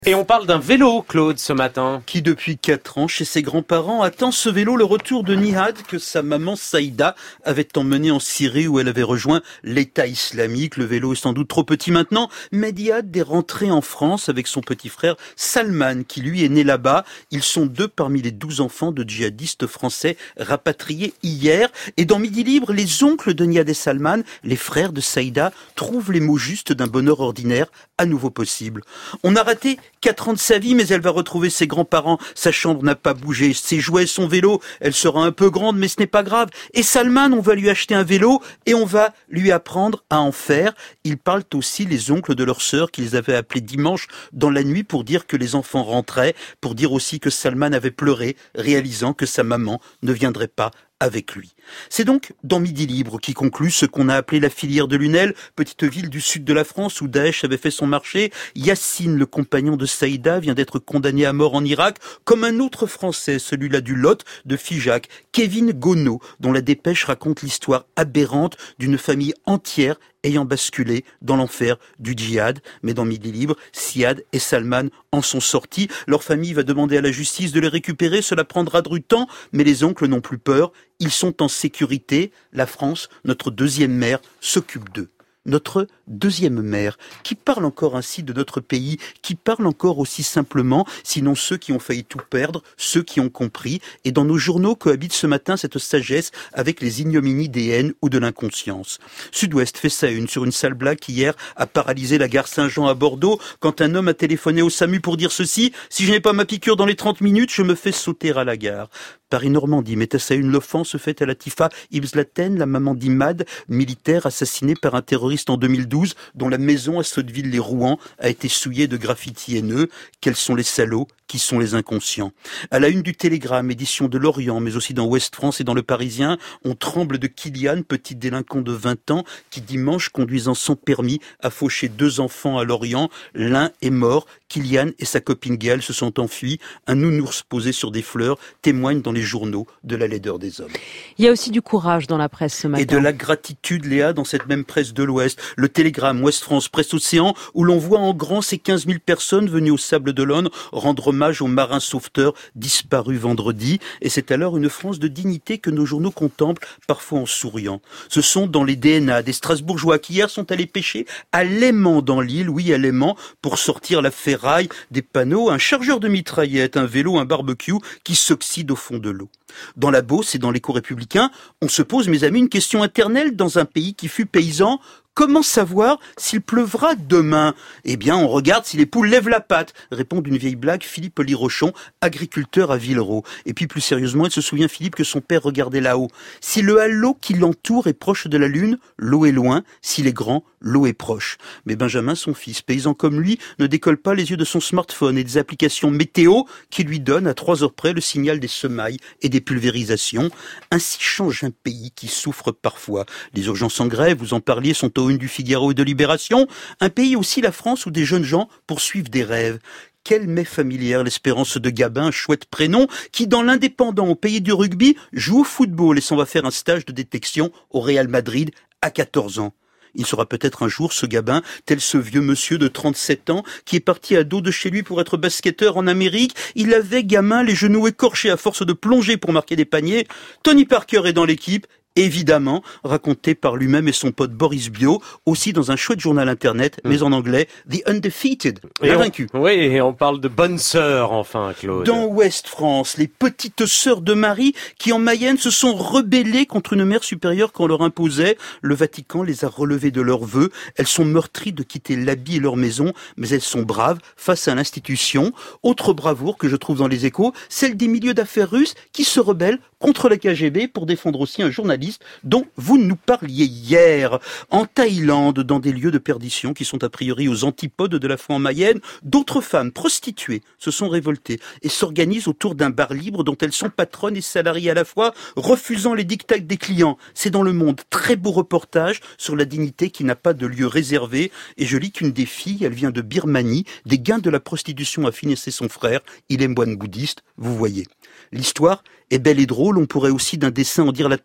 Et on parle d'un vélo, Claude, ce matin. Qui, depuis 4 ans, chez ses grands-parents, attend ce vélo, le retour de Nihad, que sa maman Saïda avait emmené en Syrie où elle avait rejoint l'État islamique. Le vélo est sans doute trop petit maintenant, mais Nihad est rentré en France avec son petit frère Salman, qui lui est né là-bas. Ils sont 2 parmi les 12 enfants de djihadistes français rapatriés hier. Et dans Midi Libre, les oncles de Nihad et Salman, les frères de Saïda, trouvent les mots justes d'un bonheur ordinaire à nouveau possible. On a raté 4 ans de sa vie, mais elle va retrouver ses grands-parents. Sa chambre n'a pas bougé, ses jouets, son vélo. Elle sera un peu grande, mais ce n'est pas grave. Et Salman, on va lui acheter un vélo et on va lui apprendre à en faire. Ils parlent aussi, les oncles de leur sœur, qu'ils avaient appelé dimanche dans la nuit pour dire que les enfants rentraient, pour dire aussi que Salman avait pleuré, réalisant que sa maman ne viendrait pas avec lui. C'est donc dans Midi Libre qui conclut ce qu'on a appelé la filière de Lunel, petite ville du sud de la France où Daesh avait fait son marché. Yassine, le compagnon de Saïda, vient d'être condamné à mort en Irak, comme un autre Français, celui-là du Lot de Figeac, Kevin Gonneau, dont la dépêche raconte l'histoire aberrante d'une famille entière ayant basculé dans l'enfer du djihad. Mais dans Midi Libre, Siad et Salman en sont sortis. Leur famille va demander à la justice de les récupérer. Cela prendra du temps, mais les oncles n'ont plus peur. Ils sont en sécurité. La France, notre deuxième mère, s'occupe d'eux. Notre deuxième mère, qui parle encore ainsi de notre pays, qui parle encore aussi simplement, sinon ceux qui ont failli tout perdre, ceux qui ont compris. Et dans nos journaux cohabite ce matin cette sagesse avec les ignominies des haines ou de l'inconscience. Sud-Ouest fait sa une sur une sale blague qui hier a paralysé la gare Saint-Jean à Bordeaux quand un homme a téléphoné au SAMU pour dire ceci: si je n'ai pas ma piqûre dans les 30 minutes, je me fais sauter à la gare. Paris-Normandie met à sa une l'offense faite à Latifa Ibn-Zlaten, la maman d'Imad, militaire assassinée par un terroriste en 2012, dont la maison à Sotteville-les-Rouen a été souillée de graffitis haineux. Quels sont les salauds? Qui sont les inconscients? À la une du Télégramme, édition de Lorient, mais aussi dans Ouest France et dans Le Parisien, on tremble de Kylian, petit délinquant de 20 ans, qui dimanche, conduisant sans permis, a fauché 2 enfants à Lorient. L'un est mort. Kylian et sa copine Gaëlle se sont enfuis. Un nounours posé sur des fleurs témoigne dans les journaux de la laideur des hommes. Il y a aussi du courage dans la presse ce matin. Et de la gratitude, Léa, dans cette même presse de l'Ouest. Le Télégramme, Ouest France, Presse Océan, où l'on voit en grand ces 15 000 personnes venues au Sable d'Olonne rendre hommage aux marins sauveteurs disparus vendredi. Et c'est alors une France de dignité que nos journaux contemplent, parfois en souriant. Ce sont dans les DNA des Strasbourgeois qui hier sont allés pêcher à Léman dans l'île, oui à Léman, pour sortir la ferraille, des panneaux, un chargeur de mitraillettes, un vélo, un barbecue qui s'oxyde au fond de l'eau. Dans la Beauce et dans l'Écho républicain, on se pose, mes amis, une question éternelle dans un pays qui fut paysan. Comment savoir s'il pleuvra demain? Eh bien, on regarde si les poules lèvent la patte, répond d'une vieille blague Philippe Lirochon, agriculteur à Villeroy. Et puis plus sérieusement, il se souvient, Philippe, que son père regardait là-haut. Si le halo qui l'entoure est proche de la lune, l'eau est loin. S'il est grand, l'eau est proche. Mais Benjamin, son fils, paysan comme lui, ne décolle pas les yeux de son smartphone et des applications météo qui lui donnent à 3 heures près le signal des semailles et des pulvérisations. Ainsi change un pays qui souffre parfois. Les urgences en grève, vous en parliez, sont aux une du Figaro et de Libération. Un pays aussi, la France, où des jeunes gens poursuivent des rêves. Quelle m'est familière l'Espérance de Gabin, un chouette prénom, qui dans l'Indépendant, au pays du rugby, joue au football et s'en va faire un stage de détection au Real Madrid à 14 ans. Il sera peut-être un jour, ce Gabin, tel ce vieux monsieur de 37 ans qui est parti à dos de chez lui pour être basketteur en Amérique. Il avait, gamin, les genoux écorchés à force de plonger pour marquer des paniers. Tony Parker est dans l'équipe. Évidemment, raconté par lui-même et son pote Boris Bio, aussi dans un chouette journal internet, mais en anglais, The Undefeated, l'invaincu. Oui, et on parle de bonnes sœurs, enfin, Claude. Dans Ouest France, les petites sœurs de Marie, qui en Mayenne se sont rebellées contre une mère supérieure qu'on leur imposait. Le Vatican les a relevées de leurs vœux. Elles sont meurtries de quitter l'habit et leur maison, mais elles sont braves face à l'institution. Autre bravoure que je trouve dans les Échos, celle des milieux d'affaires russes qui se rebellent contre la KGB pour défendre aussi un journaliste dont vous nous parliez hier. En Thaïlande, dans des lieux de perdition qui sont a priori aux antipodes de la foi en Mayenne, d'autres femmes prostituées se sont révoltées et s'organisent autour d'un bar libre dont elles sont patronnes et salariées à la fois, refusant les diktats des clients. C'est dans Le Monde, très beau reportage sur la dignité qui n'a pas de lieu réservé. Et je lis qu'une des filles, elle vient de Birmanie, des gains de la prostitution a financé son frère, il est moine bouddhiste, vous voyez. L'histoire est belle et drôle, on pourrait aussi d'un dessin en dire la tendresse.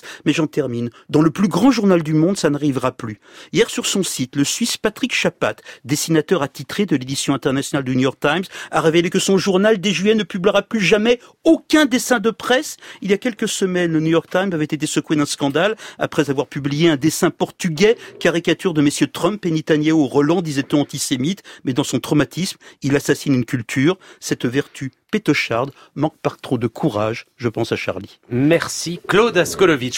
presse. Mais j'en termine. Dans le plus grand journal du monde, ça n'arrivera plus. Hier, sur son site, le Suisse Patrick Chapat, dessinateur attitré de l'édition internationale du New York Times, a révélé que son journal, dès juillet, ne publiera plus jamais aucun dessin de presse. Il y a quelques semaines, le New York Times avait été secoué d'un scandale après avoir publié un dessin portugais, caricature de messieurs Trump et Netanyahu Roland, disait-on antisémite, mais dans son traumatisme, il assassine une culture. Cette vertu pétocharde manque par trop de courage, je pense à Charlie. Merci Claude Askolovitch.